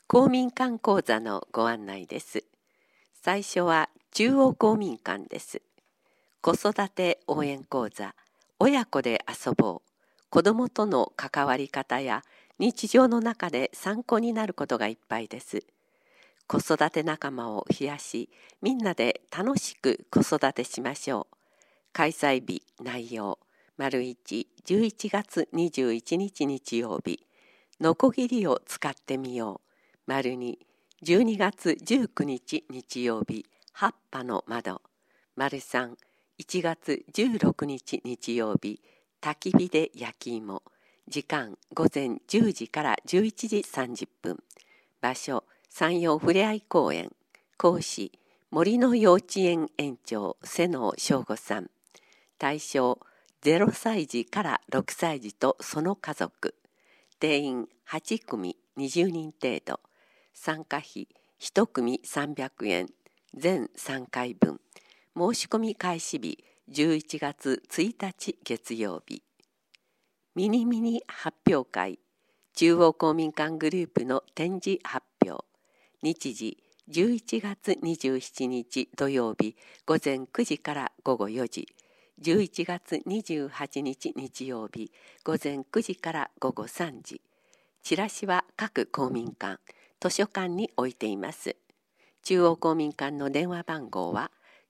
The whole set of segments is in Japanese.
公民館講座のご案内です。最初は中央公民館です。子育て応援講座、親子で遊ぼう、子どもとの関わり方や日常の中で参考になることがいっぱいです。子育て仲間を増やし、みんなで楽しく子育てしましょう。開催日、内容、1、11月21日日曜日、のこぎりを使ってみよう。2、12月19日日曜日、葉っぱの窓。3、1月16日日曜日、焚き火で焼き芋。時間午前10時から11時30分。場所山陽ふれあい公園。講師森の幼稚園園長瀬能翔吾さん。対象0歳児から6歳児とその家族。定員8組20人程度。参加費1組300円。全3回分。申し込み開始日11月1日月曜日。ミニミニ発表会。中央公民館グループの展示発表。日時11月27日土曜日午前9時から午後4時。11月28日日曜日午前9時から午後3時。チラシは各公民館、図書館に置いています。中央公民館の電話番号は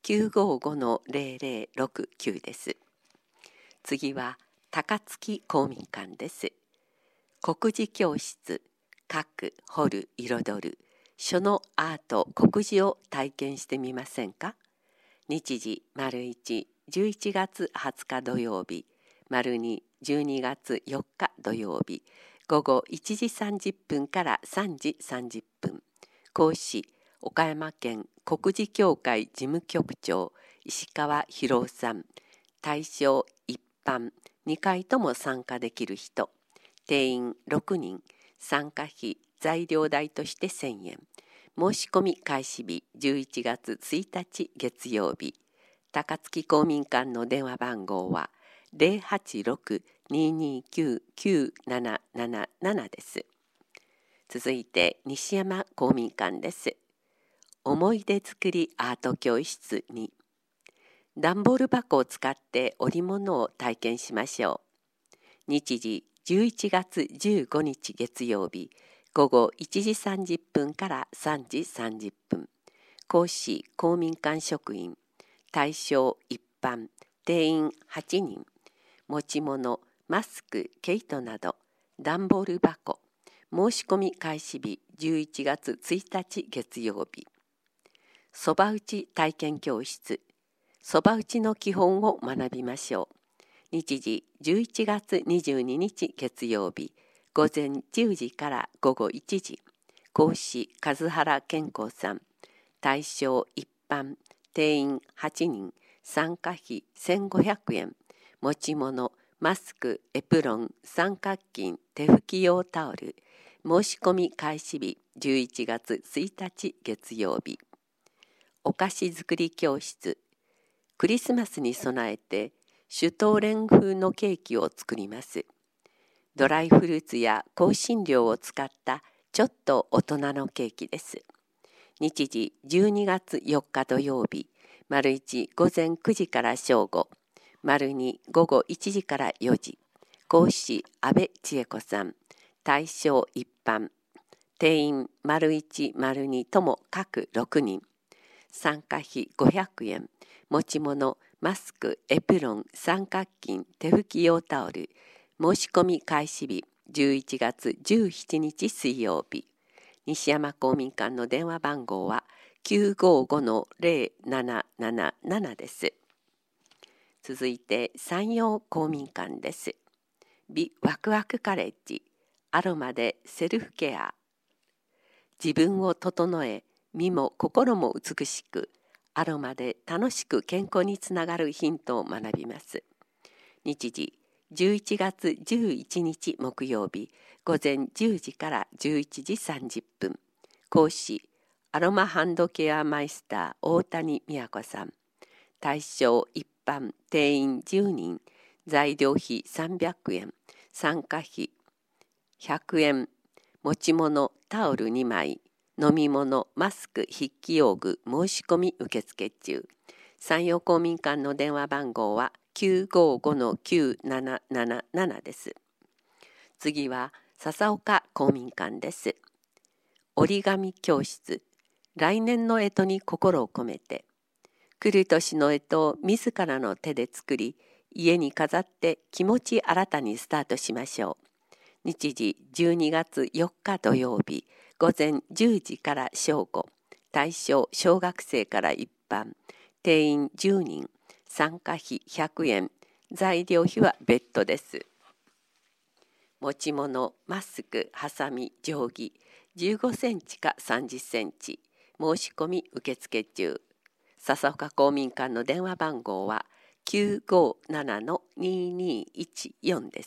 955-0069 です。次は高槻公民館です。国字教室、書く、彫る、彩る、書のアート、国字を体験してみませんか？日時、1、11月20日土曜日、2、12月4日土曜日、午後1時30分から3時30分。講師、岡山県国字協会事務局長、石川博夫さん。対象、一般、2回とも参加できる人。定員6人。参加費、材料代として1000円。申し込み開始日11月1日月曜日。高槻公民館の電話番号は 086-229-9777 です。続いて西山公民館です。思い出作りアート教室に。段ボール箱を使って織物を体験しましょう。日時11月15日月曜日午後1時30分から3時30分。講師公民館職員。対象一般。定員8人。持ち物マスク、毛糸など。段ボール箱。申し込み開始日11月1日月曜日。そば打ち体験教室。そば打ちの基本を学びましょう。日時11月22日月曜日午前10時から午後1時。講師数原健康さん。対象一般。定員8人。参加費1500円。持ち物マスク、エプロン、三角巾、手拭き用タオル。申し込み開始日11月1日月曜日。お菓子作り教室。クリスマスに備えてシュトーレン風のケーキを作ります。ドライフルーツや香辛料を使ったちょっと大人のケーキです。日時12月4日土曜日、1午前9時から正午、2午後1時から4時。講師安倍千恵子さん。対象一般。定員1、2とも各6人。参加費500円。持ち物マスク、エプロン、三角巾、手拭き用タオル。申し込み開始日11月17日水曜日。西山公民館の電話番号は 955-0777 です。続いて山陽公民館です。美ワクワクカレッジ。アロマでセルフケア。自分を整え、身も心も美しく、アロマで楽しく健康につながるヒントを学びます。日時11月11日木曜日午前10時から11時30分。講師アロマハンドケアマイスター大谷美子さん。対象一般。定員10人。材料費300円。参加費100円。持ち物タオル2枚、飲み物、マスク、筆記用具、申し込み受付中。山陽公民館の電話番号は955-9777です。次は笹岡公民館です。折り紙教室、来年の干支に心を込めて、来る年の干支を自らの手で作り、家に飾って気持ち新たにスタートしましょう。日時12月4日土曜日、午前10時から正午、対象小学生から一般、定員10人、参加費100円、材料費は別途です。持ち物、マスク、ハサミ、定規、15センチか30センチ、申し込み受付中。笹岡公民館の電話番号は957-2214です。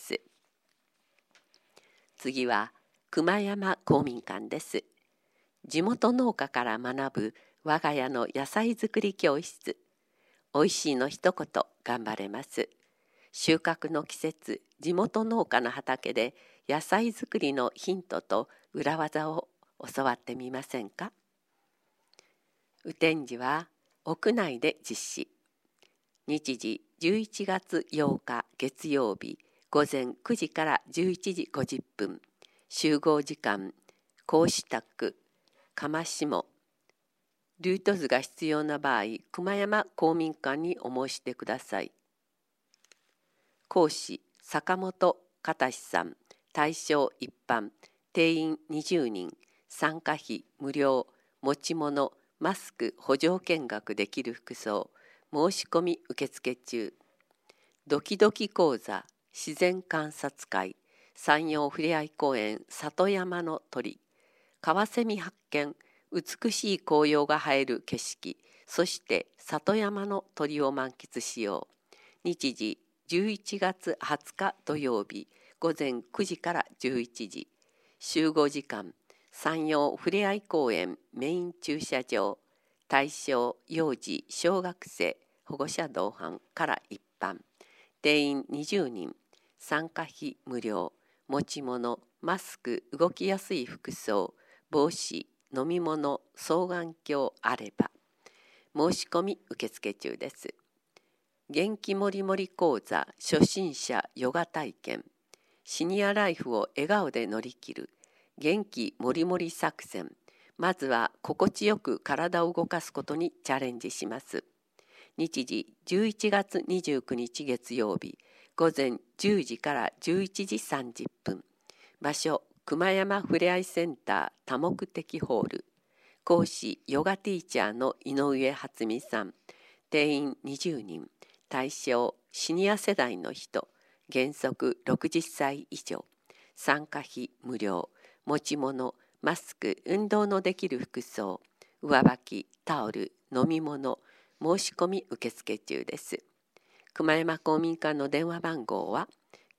次は熊山公民館です。地元農家から学ぶ我が家の野菜作り教室。おいしいの一言、頑張れます。収穫の季節、地元農家の畑で野菜作りのヒントと裏技を教わってみませんか。雨天時は屋内で実施。日時11月8日月曜日、午前9時から11時50分。集合時間、講師宅、釜下。ルート図が必要な場合、熊山公民館にお申し出ください。講師、坂本忠さん、対象一般、定員20人、参加費無料、持ち物、マスク補助見学できる服装、申し込み受付中。ドキドキ講座、自然観察会、山陽ふれあい公園里山の鳥、カワセミ発見、美しい紅葉が映える景色、そして里山の鳥を満喫しよう。日時11月20日土曜日、午前9時から11時。集合時間、山陽ふれあい公園メイン駐車場。対象幼児小学生保護者同伴から一般。定員20人。参加費無料。持ち物、マスク、動きやすい服装、帽子、飲み物、双眼鏡あれば。申し込み受付中です。元気もりもり講座初心者ヨガ体験。シニアライフを笑顔で乗り切る。元気もりもり作戦。まずは心地よく体を動かすことにチャレンジします。日時11月29日月曜日、午前10時から11時30分。場所、熊山ふれあいセンター多目的ホール。講師、ヨガティーチャーの井上初美さん。定員20人。対象、シニア世代の人。原則60歳以上。参加費無料。持ち物、マスク、運動のできる服装。上履き、タオル、飲み物。申し込み受付中です。熊山公民館の電話番号は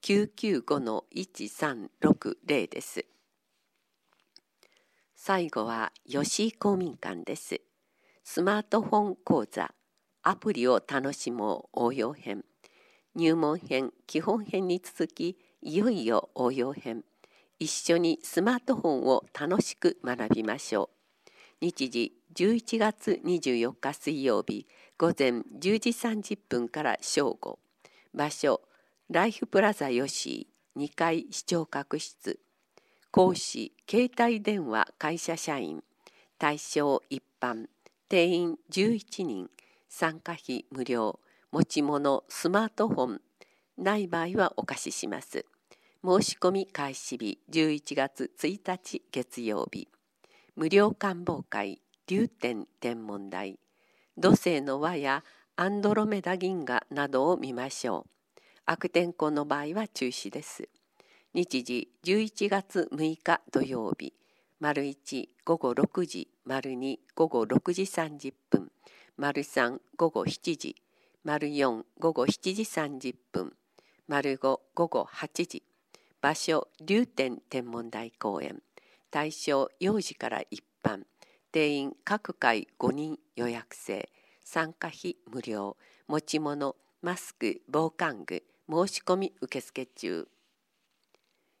995-1360です。最後は吉井公民館です。スマートフォン講座、アプリを楽しもう応用編。入門編、基本編に続き、いよいよ応用編。一緒にスマートフォンを楽しく学びましょう。日時11月24日水曜日、午前10時30分から正午。場所、ライフプラザ吉井2階視聴覚室。講師、携帯電話会社社員。対象一般。定員11人。参加費無料。持ち物スマートフォン。ない場合はお貸しします。申し込み開始日11月1日月曜日。無料観望会、流天天文台。土星の輪やアンドロメダ銀河などを見ましょう。悪天候の場合は中止です。日時11月6日土曜日、丸1午後6時、丸2午後6時30分、丸3午後7時、丸4午後7時30分、丸5午後8時。場所、流天天文台公園。対象幼児から一般。定員各回5人予約制。参加費無料。持ち物、マスク、防寒具。申し込み受付中。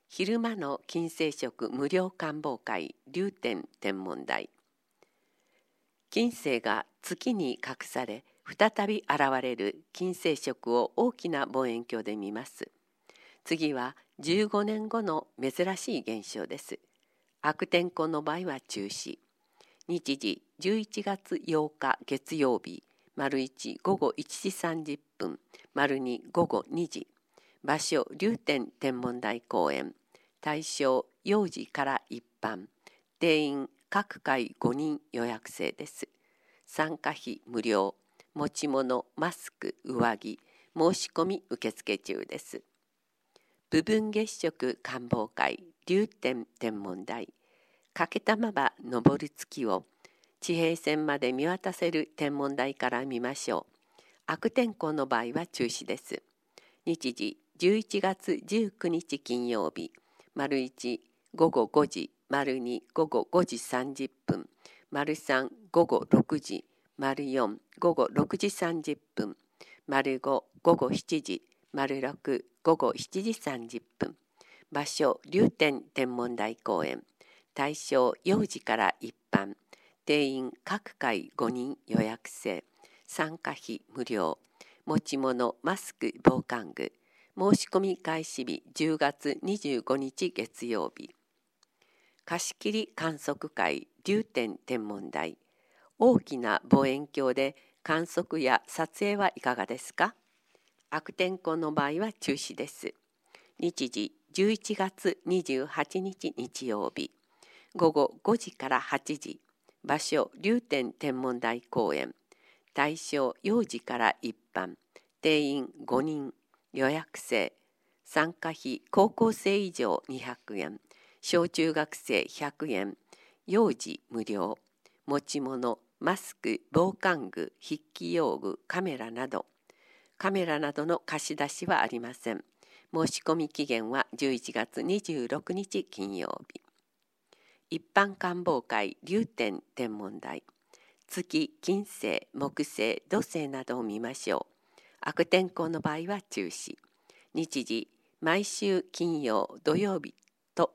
昼間の金星食無料観望会流天天文台。金星が月に隠され再び現れる金星食を大きな望遠鏡で見ます。次は15年後の珍しい現象です。悪天候の場合は中止。日時11月8日月曜日、1午後1時30分、2午後2時。場所流天天文台公園。対象幼児から一般。定員各回5人予約制です。参加費無料。持ち物、マスク、上着、申し込み受付中です。部分月食観望会流天天文台。欠けたまま昇る月を地平線まで見渡せる天文台から見ましょう。悪天候の場合は中止です。日時11月19日金曜日、1午後5時、2午後5時30分、3午後6時、4午後6時30分、5午後7時、6午後7時30分。場所流天天文台公園。対象幼児から一般。定員各回5人予約制。参加費無料。持ち物、マスク、防寒具。申し込み開始日10月25日月曜日。貸し切り観測会流天天文台。大きな望遠鏡で観測や撮影はいかがですか？悪天候の場合は中止です。日時11月28日日曜日。午後5時から8時。場所流天天文台公園。対象幼児から一般。定員5人。予約制。参加費高校生以上200円。小中学生100円。幼児無料。持ち物、マスク、防寒具、筆記用具、カメラなどの貸し出しはありません。申し込み期限は11月26日金曜日。一般観望会流天天文台。月、金星、木星、土星などを見ましょう。悪天候の場合は中止。日時、毎週金曜、土曜日と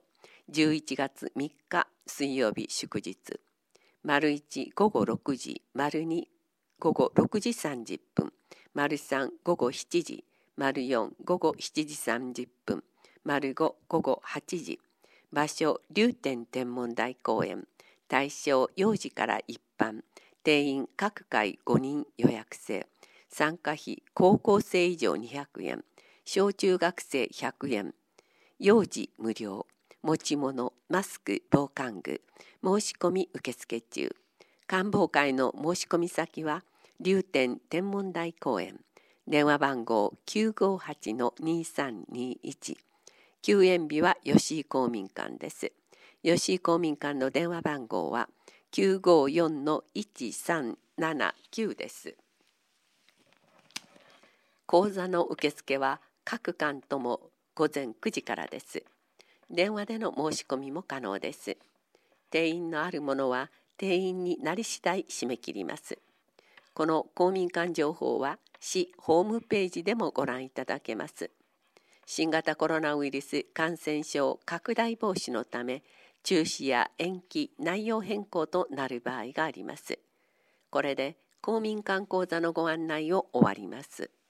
11月3日水曜日祝日。1午後6時、2午後6時30分、3午後7時、4午後7時30分、5午後8時。場所流天天文台公園。対象幼児から一般。定員各回5人予約制。参加費高校生以上200円。小中学生100円。幼児無料。持ち物、マスク、防寒具。申し込み受付中。観望会の申し込み先は流天天文台公園。電話番号 958-2321。休園日は吉井公民館です。吉井公民館の電話番号は 954-1379 です。講座の受付は各館とも午前9時からです。電話での申し込みも可能です。定員のあるものは定員になり次第締め切ります。この公民館情報は市ホームページでもご覧いただけます。新型コロナウイルス感染症拡大防止のため、中止や延期、内容変更となる場合があります。これで公民館講座のご案内を終わります。